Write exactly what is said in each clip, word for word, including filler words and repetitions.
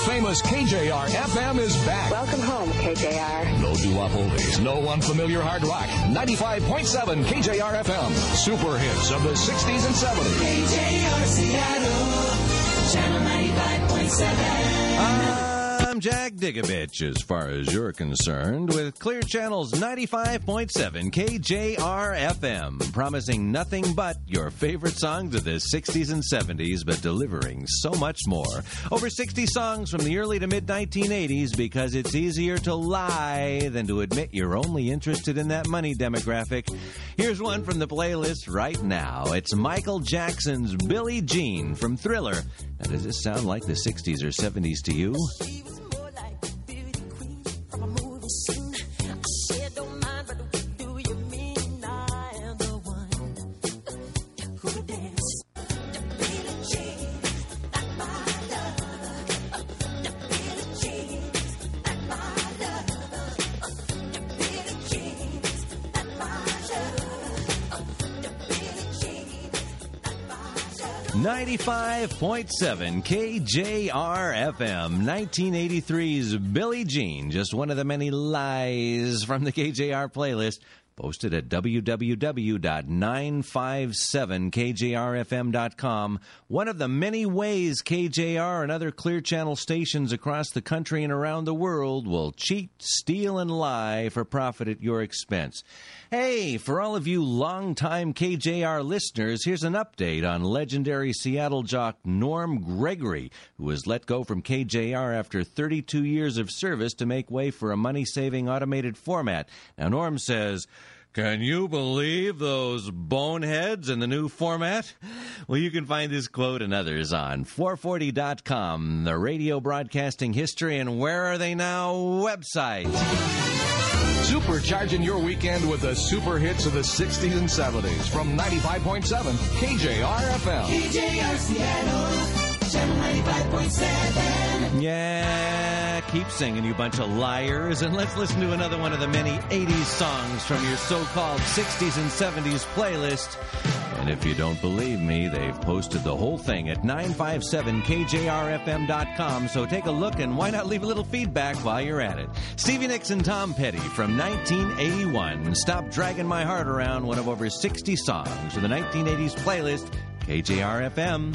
world-famous K J R F M is back. Welcome home, K J R. No doo-wop oldies, no unfamiliar hard rock. ninety-five point seven K J R F M. Super hits of the sixties and seventies. K J R Seattle, Channel ninety-five point seven. I'm Jack Digovich, as far as you're concerned, with Clear Channel's ninety-five point seven K J R F M, promising nothing but your favorite songs of the sixties and seventies, but delivering so much more. Over sixty songs from the early to mid nineteen eighties, because it's easier to lie than to admit you're only interested in that money demographic. Here's one from the playlist right now. It's Michael Jackson's Billie Jean from Thriller. Now, does this sound like the sixties or seventies to you? ninety-five point seven K J R F M, nineteen eighty-three's Billie Jean, just one of the many lies from the K J R playlist, posted at w w w dot nine five seven K J R F M dot com. One of the many ways K J R and other Clear Channel stations across the country and around the world will cheat, steal, and lie for profit at your expense. Hey, for all of you longtime K J R listeners, here's an update on legendary Seattle jock Norm Gregory, who was let go from K J R after thirty-two years of service to make way for a money-saving automated format. Now, Norm says, "Can you believe those boneheads in the new format?" Well, you can find this quote and others on four forty dot com, the radio broadcasting history and where are they now website. Supercharging your weekend with the super hits of the sixties and seventies from ninety-five point seven K J R F M. K J R Seattle, Channel ninety-five point seven. Yeah, keep singing, you bunch of liars. And let's listen to another one of the many eighties songs from your so-called sixties and seventies playlist. And if you don't believe me, they've posted the whole thing at nine five seven K J R F M dot com. So take a look, and why not leave a little feedback while you're at it. Stevie Nicks and Tom Petty from nineteen eighty-one. Stop Dragging My Heart Around, one of over sixty songs for the nineteen eighties playlist, K J R F M.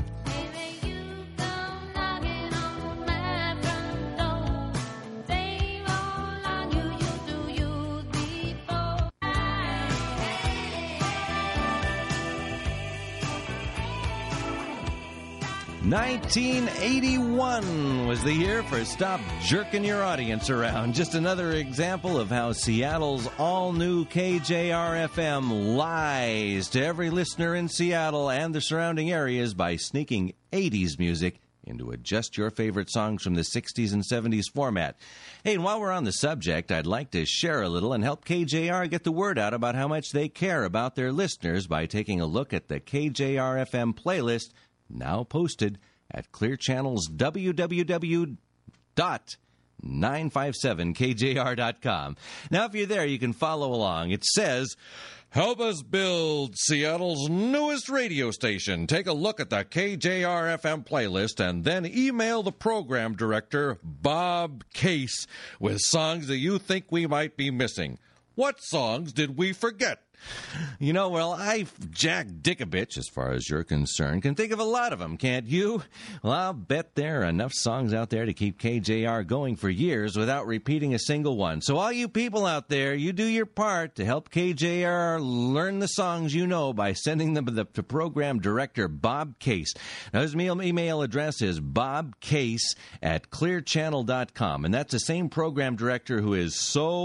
nineteen eighty-one was the year for Stop Jerking Your Audience Around. Just another example of how Seattle's all-new K J R F M lies to every listener in Seattle and the surrounding areas by sneaking eighties music into a just your favorite songs from the sixties and seventies format. Hey, and while we're on the subject, I'd like to share a little and help K J R get the word out about how much they care about their listeners by taking a look at the K J R F M playlist, now posted at Clear Channel's w w w dot nine five seven K J R dot com. Now, if you're there, you can follow along. It says, "Help us build Seattle's newest radio station. Take a look at the K J R F M playlist and then email the program director, Bob Case, with songs that you think we might be missing. What songs did we forget?" You know, well, I, Jack Dikovich, as far as you're concerned, can think of a lot of them, can't you? Well, I'll bet there are enough songs out there to keep K J R going for years without repeating a single one. So all you people out there, you do your part to help K J R learn the songs you know by sending them to the to program director, Bob Case. Now, his email address is bobcase at clear channel dot com, and that's the same program director who is so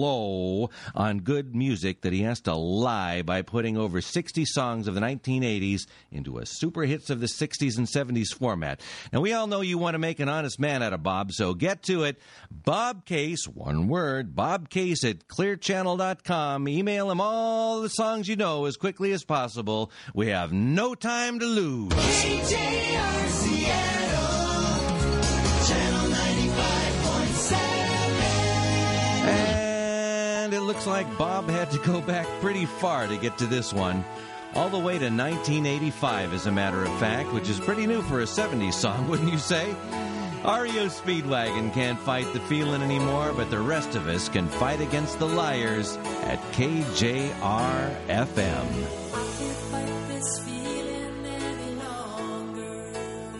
low on good music that he has to lie by putting over sixty songs of the nineteen eighties into a super hits of the sixties and seventies format. Now, we all know you want to make an honest man out of Bob, so get to it. Bob Case, one word, Bob Case at clear channel dot com. Email him all the songs you know as quickly as possible. We have no time to lose. K J R Seattle, Channel ninety-five point seven. And it looks like Bob had to go back pretty far to get to this one. All the way to nineteen eighty-five, as a matter of fact, which is pretty new for a seventies song, wouldn't you say? R E O Speedwagon can't fight the feeling anymore, but the rest of us can fight against the liars at K J R F M. I can't fight this feeling any longer.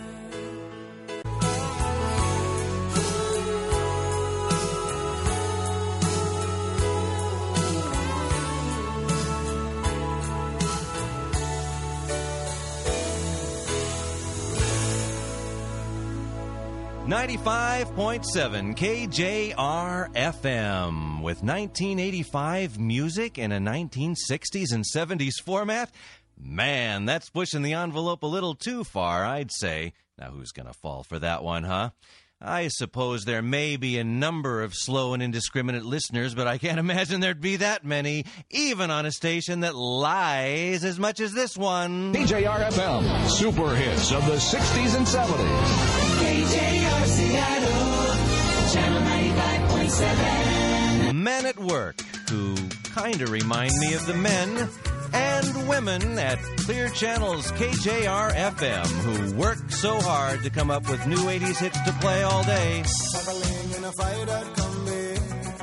ninety-five point seven K J R F M with nineteen eighty-five music in a nineteen sixties and seventies format. Man, that's pushing the envelope a little too far, I'd say. Now, who's going to fall for that one, huh? I suppose there may be a number of slow and indiscriminate listeners, but I can't imagine there'd be that many, even on a station that lies as much as this one. K J R F M, super hits of the sixties and seventies. K J R Seattle, Channel ninety-five point seven. Men at work, who kind of remind me of the men and women at Clear Channel's K J R F M, who work so hard to come up with new eighties hits to play all day. Traveling in a fighter combi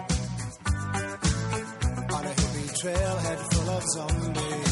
on a hippie trailhead full of zombies.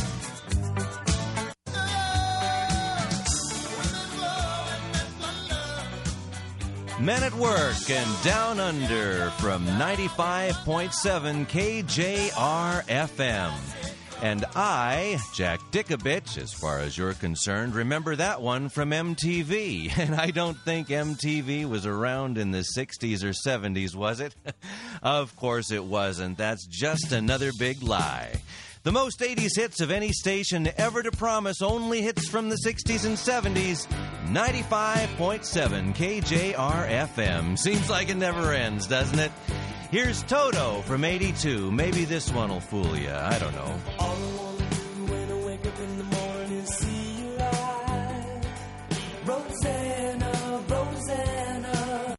Men at Work and Down Under from ninety-five point seven K J R F M. And I, Jack Dickovich, as far as you're concerned, remember that one from M T V. And I don't think M T V was around in the sixties or seventies, was it? Of course it wasn't. That's just another big lie. The most eighties hits of any station ever to promise only hits from the sixties and seventies. ninety-five point seven K J R F M. Seems like it never ends, doesn't it? Here's Toto from eighty-two. Maybe this one will fool you. I don't know. All I wanna do when I wake up in the morning is see you live. Rosanna, Rosanna.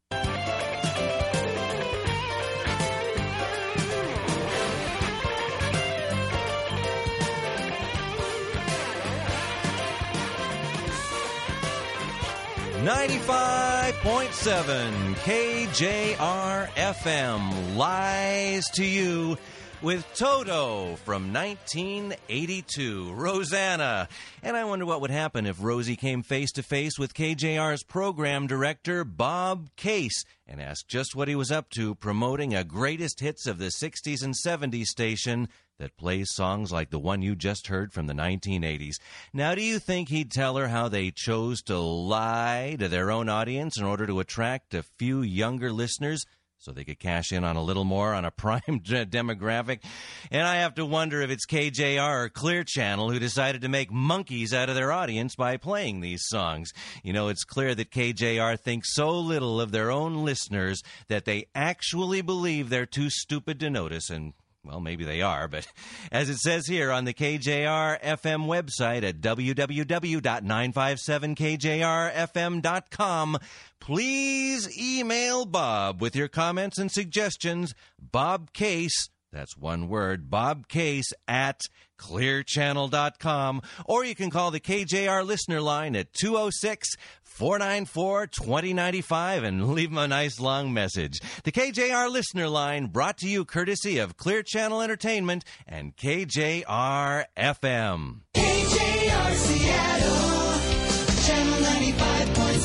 ninety-five point seven K J R F M lies to you with Toto from nineteen eighty-two, Rosanna. And I wonder what would happen if Rosie came face-to-face with K J R's program director, Bob Case, and asked just what he was up to promoting a greatest hits of the sixties and seventies station that plays songs like the one you just heard from the nineteen eighties. Now, do you think he'd tell her how they chose to lie to their own audience in order to attract a few younger listeners so they could cash in on a little more on a prime demographic? And I have to wonder if it's K J R or Clear Channel who decided to make monkeys out of their audience by playing these songs. You know, it's clear that K J R thinks so little of their own listeners that they actually believe they're too stupid to notice. And well, maybe they are, but as it says here on the K J R F M website at w w w dot nine five seven K J R F M dot com, please email Bob with your comments and suggestions. Bob Case, that's one word, Bob Case at clear channel dot com. Or you can call the K J R listener line at two oh six, four nine four, two oh nine five and leave them a nice long message. The K J R listener line brought to you courtesy of Clear Channel Entertainment and K J R F M. K J R Seattle, Channel ninety-five point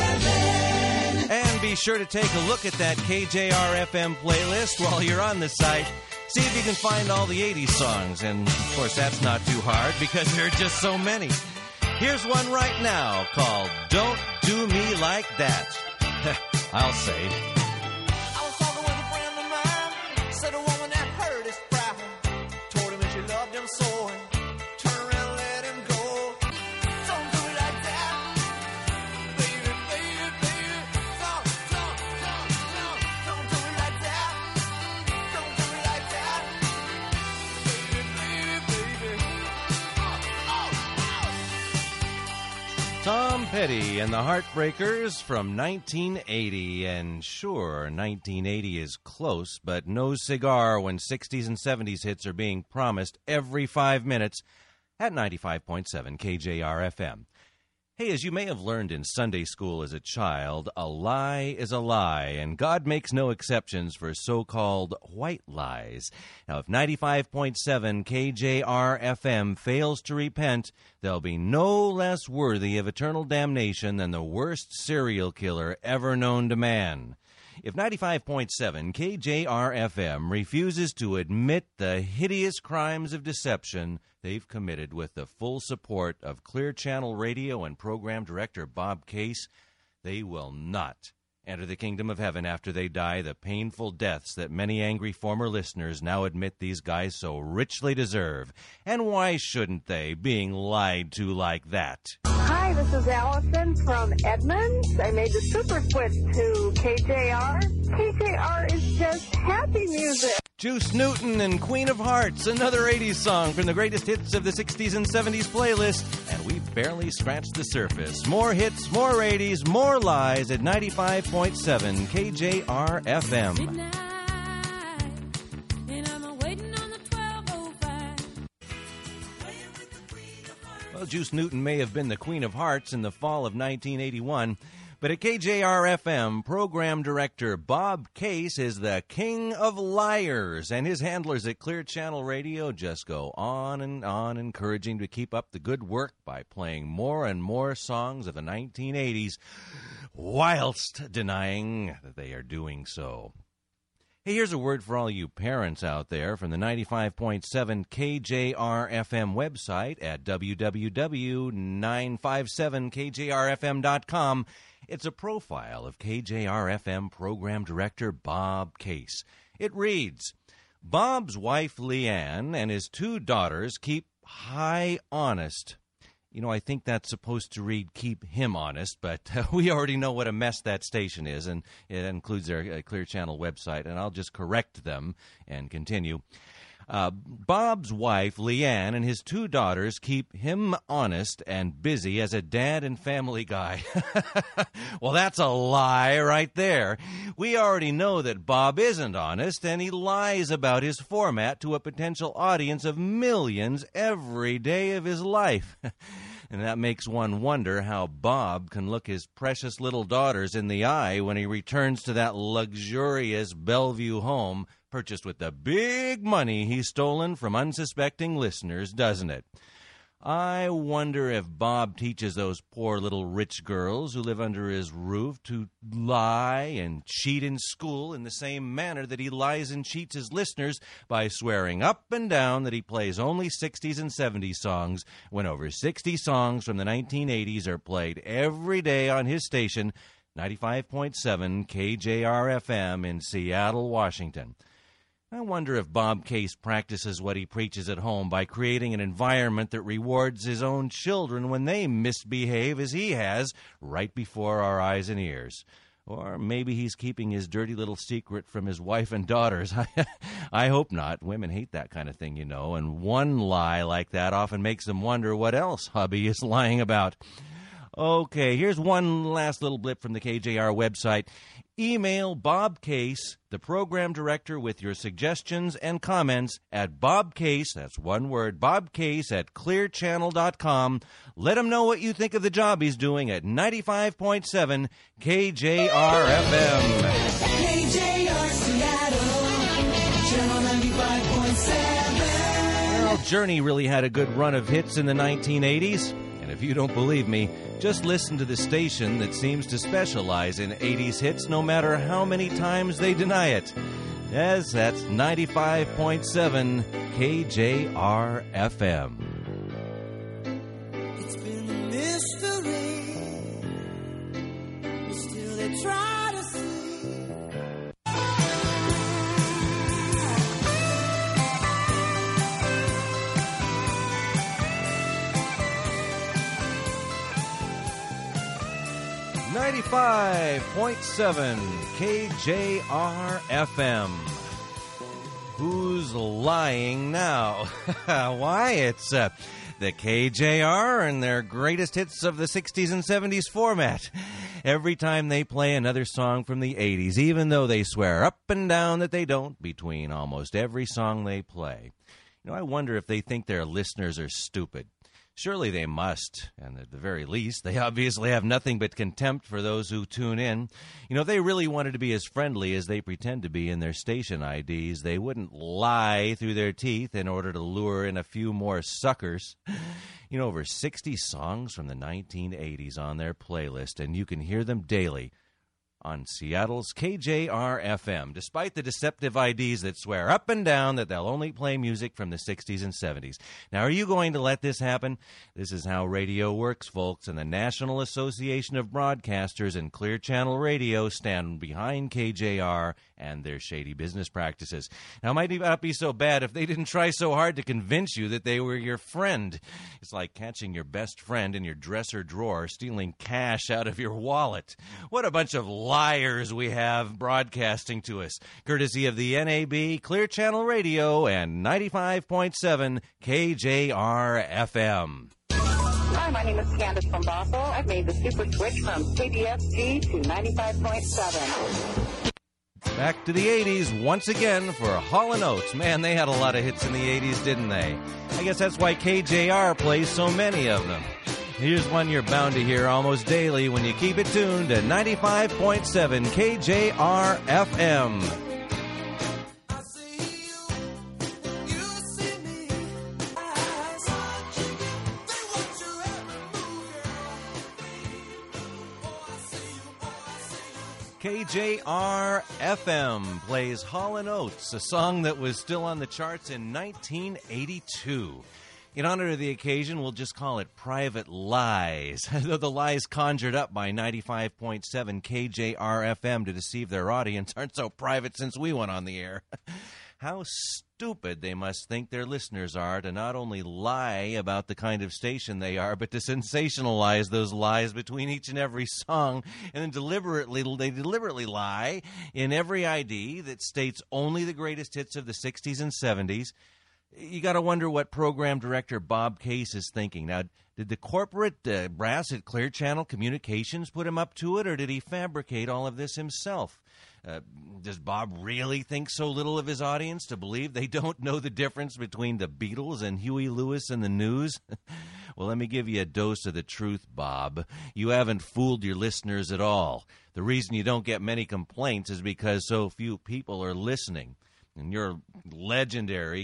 seven. And be sure to take a look at that K J R F M playlist while you're on the site. See if you can find all the eighties songs. And, of course, that's not too hard because there are just so many. Here's one right now called Don't Do Me Like That. I'll say. I was talking with a friend of mine. Said a woman that hurt his pride. Told him that she loved him so. Turn around and let him go. Don't do it like that. Baby, baby, baby. Don't, don't, don't, don't. Don't do it like that. Don't do it like that. Baby, baby, baby. Oh, oh, oh. Tom Petty and the Heartbreakers from nineteen eighty. And sure, nineteen eighty is close, but no cigar when sixties and seventies hits are being promised every five minutes at ninety-five point seven K J R F M. Hey, as you may have learned in Sunday school as a child, a lie is a lie, and God makes no exceptions for so-called white lies. Now, if ninety-five point seven K J R F M fails to repent, they'll be no less worthy of eternal damnation than the worst serial killer ever known to man. If ninety-five point seven K J R F M refuses to admit the hideous crimes of deception they've committed with the full support of Clear Channel Radio and Program Director Bob Case, they will not enter the kingdom of heaven after they die the painful deaths that many angry former listeners now admit these guys so richly deserve. And why shouldn't they, being lied to like that? Hi, this is Allison from Edmonds. I made the super switch to K J R. K J R is just happy music. Juice Newton and Queen of Hearts, another eighties song from the greatest hits of the sixties and seventies playlist, and we've barely scratched the surface. More hits, more eighties, more lies at ninety-five point seven K J R F M. Well, Juice Newton may have been the Queen of Hearts in the fall of nineteen eighty-one, but at K J R F M, Program Director Bob Case is the King of Liars, and his handlers at Clear Channel Radio just go on and on encouraging to keep up the good work by playing more and more songs of the nineteen eighties, whilst denying that they are doing so. Hey, here's a word for all you parents out there from the ninety-five point seven K J R F M website at w w w dot nine five seven K J R F M dot com. It's a profile of K J R F M Program Director Bob Case. It reads, Bob's wife Leanne and his two daughters keep high honest. You know, I think that's supposed to read keep him honest, but uh, we already know what a mess that station is, and it includes their uh, Clear Channel website, and I'll just correct them and continue. Uh, Bob's wife, Leanne, and his two daughters keep him honest and busy as a dad and family guy. Well, that's a lie right there. We already know that Bob isn't honest, and he lies about his format to a potential audience of millions every day of his life. And that makes one wonder how Bob can look his precious little daughters in the eye when he returns to that luxurious Bellevue home purchased with the big money he's stolen from unsuspecting listeners, doesn't it? I wonder if Bob teaches those poor little rich girls who live under his roof to lie and cheat in school in the same manner that he lies and cheats his listeners by swearing up and down that he plays only sixties and seventies songs when over sixty songs from the nineteen eighties are played every day on his station, ninety-five point seven K J R F M in Seattle, Washington. I wonder if Bob Case practices what he preaches at home by creating an environment that rewards his own children when they misbehave as he has right before our eyes and ears. Or maybe he's keeping his dirty little secret from his wife and daughters. I hope not. Women hate that kind of thing, you know, and one lie like that often makes them wonder what else hubby is lying about. Okay, here's one last little blip from the K J R website. Email Bob Case, the program director, with your suggestions and comments at Bob Case, that's one word, Bob Case at clear channel dot com. Let him know what you think of the job he's doing at ninety-five point seven K J R F M. K J R Seattle, Channel ninety-five point seven. Well, Journey really had a good run of hits in the nineteen eighties. And if you don't believe me, just listen to the station that seems to specialize in eighties hits no matter how many times they deny it. Yes, that's ninety-five point seven K J R F M. It's been a mystery, but still they try to see. ninety-five point seven K J R F M. Who's lying now? Why, it's uh, the K J R and their greatest hits of the sixties and seventies format. Every time they play another song from the eighties, even though they swear up and down that they don't, between almost every song they play. You know, I wonder if they think their listeners are stupid. Surely they must, and at the very least, they obviously have nothing but contempt for those who tune in. You know, if they really wanted to be as friendly as they pretend to be in their station I Ds, they wouldn't lie through their teeth in order to lure in a few more suckers. You know, over sixty songs from the nineteen eighties on their playlist, and you can hear them daily on Seattle's K J R F M, despite the deceptive I Ds that swear up and down that they'll only play music from the sixties and seventies. Now, are you going to let this happen? This is how radio works, folks, and the National Association of Broadcasters and Clear Channel Radio stand behind K J R and their shady business practices. Now, it might not be so bad if they didn't try so hard to convince you that they were your friend. It's like catching your best friend in your dresser drawer stealing cash out of your wallet. What a bunch of liars we have broadcasting to us, courtesy of the N A B, Clear Channel Radio, and ninety-five point seven K J R F M. Hi, my name is Candace from Bothell. I've made the super switch from K B S G to ninety-five point seven. Back to the eighties once again for Hall and Oates. Man, they had a lot of hits in the eighties, didn't they? I guess that's why K J R plays so many of them. Here's one you're bound to hear almost daily when you keep it tuned to ninety-five point seven K J R F M. K J R F M plays Hall and Oates, a song that was still on the charts in nineteen eighty-two. In honor of the occasion, we'll just call it Private Lies, though the lies conjured up by ninety-five point seven K J R F M to deceive their audience aren't so private since we went on the air. How stupid they must think their listeners are to not only lie about the kind of station they are, but to sensationalize those lies between each and every song, and then deliberately they deliberately lie in every I D that states only the greatest hits of the sixties and seventies. You got to wonder what program director Bob Case is thinking. Now, did the corporate uh, brass at Clear Channel Communications put him up to it, or did he fabricate all of this himself? Uh, does Bob really think so little of his audience to believe they don't know the difference between the Beatles and Huey Lewis and the News? Well, let me give you a dose of the truth, Bob. You haven't fooled your listeners at all. The reason you don't get many complaints is because so few people are listening. And your legendary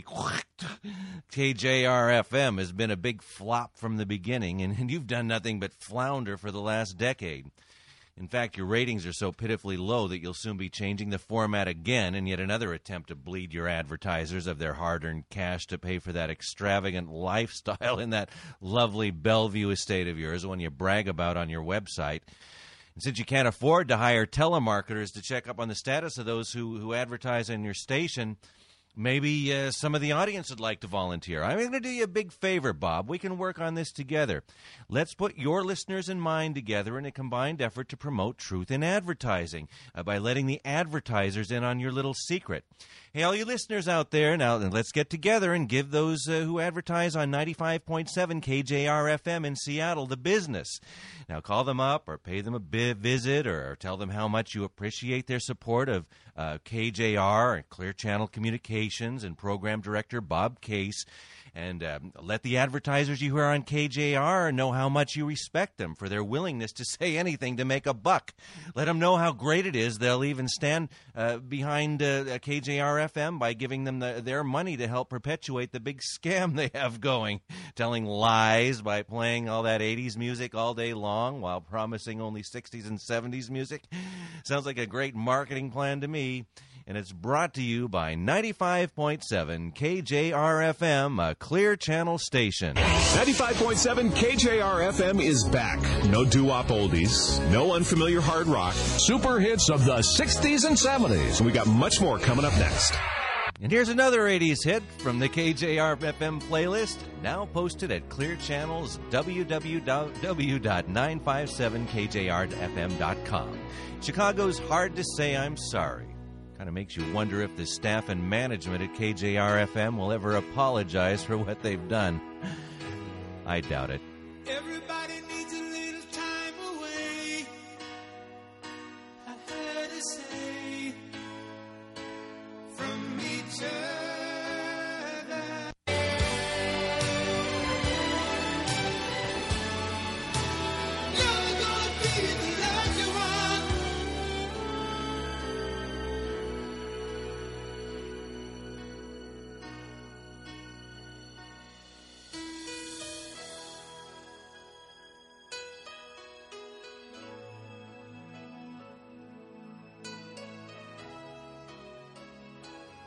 K J R F M has been a big flop from the beginning, and, and you've done nothing but flounder for the last decade. In fact, your ratings are so pitifully low that you'll soon be changing the format again in yet another attempt to bleed your advertisers of their hard-earned cash to pay for that extravagant lifestyle in that lovely Bellevue estate of yours, the one you brag about on your website. And since you can't afford to hire telemarketers to check up on the status of those who, who advertise on your station, maybe uh, some of the audience would like to volunteer. I'm going to do you a big favor, Bob. We can work on this together. Let's put your listeners in mind together in a combined effort to promote truth in advertising uh, by letting the advertisers in on your little secret. Hey, all you listeners out there, now let's get together and give those uh, who advertise on ninety-five point seven K J R F M in Seattle the business. Now call them up or pay them a bit visit or, or tell them how much you appreciate their support of uh, K J R and Clear Channel Communications and Program Director Bob Case. And um, let the advertisers you hear on K J R know how much you respect them for their willingness to say anything to make a buck. Let them know how great it is they'll even stand uh, behind uh, K J R F M by giving them the, their money to help perpetuate the big scam they have going, telling lies by playing all that eighties music all day long while promising only sixties and seventies music. Sounds like a great marketing plan to me. And it's brought to you by ninety-five point seven K J R F M, a Clear Channel station. ninety-five point seven K J R F M is back. No doo-wop oldies, no unfamiliar hard rock, super hits of the sixties and seventies. And we got much more coming up next. And here's another eighties hit from the K J R F M playlist, now posted at Clear Channel's w w w dot nine five seven K J R F M dot com. Chicago's Hard to Say I'm Sorry. Kind of makes you wonder if the staff and management at K J R F M will ever apologize for what they've done. I doubt it. Everybody needs a little time away. I heard her say from each other.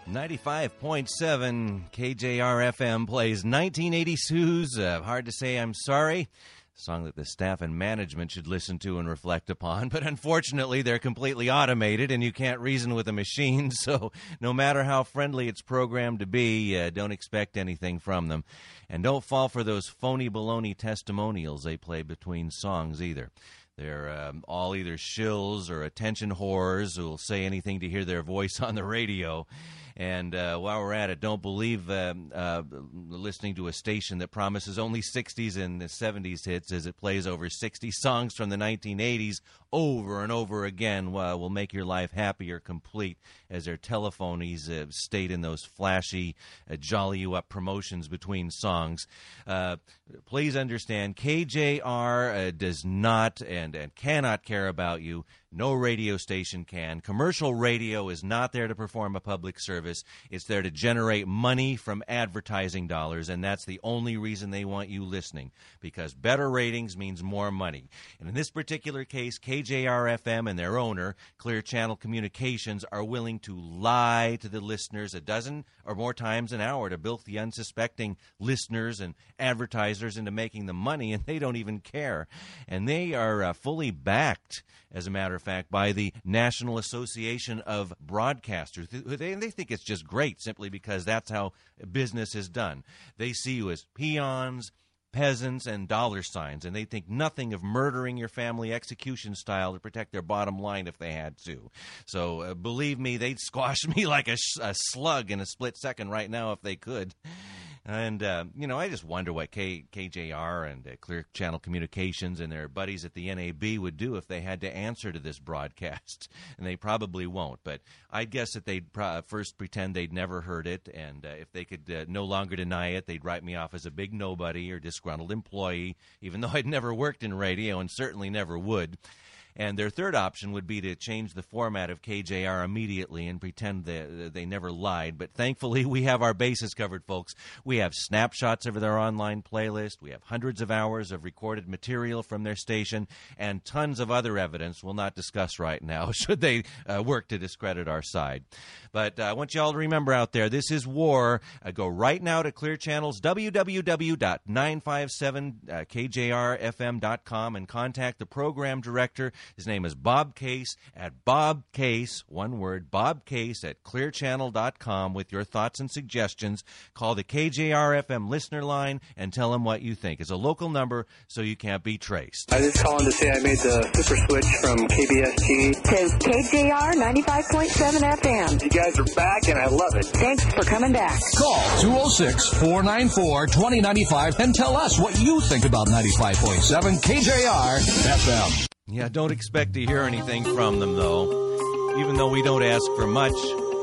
ninety-five point seven K J R F M plays nineteen eighty-two's uh, Hard to Say I'm Sorry, a song that the staff and management should listen to and reflect upon. But unfortunately, they're completely automated, and you can't reason with a machine. So no matter how friendly it's programmed to be, uh, don't expect anything from them. And don't fall for those phony baloney testimonials they play between songs either. They're um, all either shills or attention whores who will say anything to hear their voice on the radio. And uh, while we're at it, don't believe uh, uh, listening to a station that promises only sixties and seventies hits as it plays over sixty songs from the nineteen eighties over and over again uh, will make your life happy or complete, as their telephonies uh, state in those flashy, uh, jolly-you-up promotions between songs. Uh, please understand, K J R uh, does not and, and cannot care about you. No radio station can. Commercial radio is not there to perform a public service. It's there to generate money from advertising dollars, and that's the only reason they want you listening, because better ratings means more money. And in this particular case, K J R F M and their owner, Clear Channel Communications, are willing to lie to the listeners a dozen or more times an hour to bilk the unsuspecting listeners and advertisers into making the money, and they don't even care. And they are uh, fully backed, as a matter of fact, by the National Association of Broadcasters. They, they think it's just great simply because that's how business is done. They see you as peons, peasants, and dollar signs, and they think nothing of murdering your family execution style to protect their bottom line if they had to. So uh, believe me, they'd squash me like a, sh- a slug in a split second right now if they could. And, uh, you know, I just wonder what K- KJR and uh, Clear Channel Communications and their buddies at the N A B would do if they had to answer to this broadcast. And they probably won't. But I'd guess that they'd pro- first pretend they'd never heard it. And uh, if they could uh, no longer deny it, they'd write me off as a big nobody or disgruntled employee, even though I'd never worked in radio and certainly never would. And their third option would be to change the format of K J R immediately and pretend that they never lied. But thankfully, we have our bases covered, folks. We have snapshots of their online playlist. We have hundreds of hours of recorded material from their station and tons of other evidence we'll not discuss right now, should they uh, work to discredit our side. But uh, I want you all to remember out there, this is war. Uh, go right now to Clear Channel's w w w dot nine five seven K J R F M dot com and contact the program director. His name is Bob Case at Bob Case, one word, Bob Case at clear channel dot com with your thoughts and suggestions. Call the K J R F M listener line and tell them what you think. It's a local number, so you can't be traced. I just calling to say I made the super switch from K B S G to K J R ninety-five point seven F M. You guys are back, and I love it. Thanks for coming back. Call two oh six, four nine four, two oh nine five and tell us what you think about ninety-five point seven K J R F M. Yeah, don't expect to hear anything from them, though, even though we don't ask for much.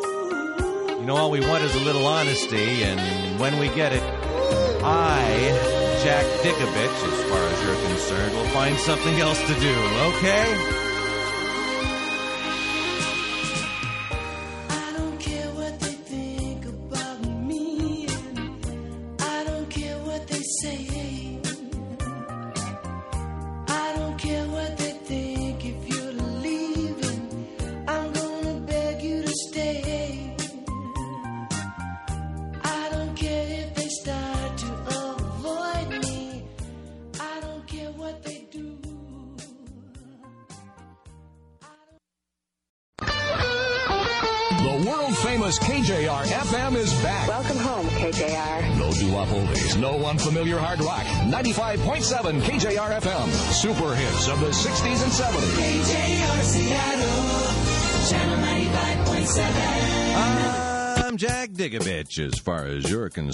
You know, all we want is a little honesty, and when we get it, I, Jack Digovich, as far as you're concerned, will find something else to do, okay? I don't care what they think about me, and I don't care what they say. I don't care what they think if you're leaving. I'm gonna beg you to stay. I don't care if they start to avoid me. I don't care what they do. The world-famous K J R F M is back. Welcome home, K J R. No doo-wop oldies, no unfamiliar hard rock. ninety-five point seven K J R F M. Super hits of the sixties and seventies. K J R Seattle, Channel ninety-five point seven. I'm Jack Digovich, as far as you're concerned.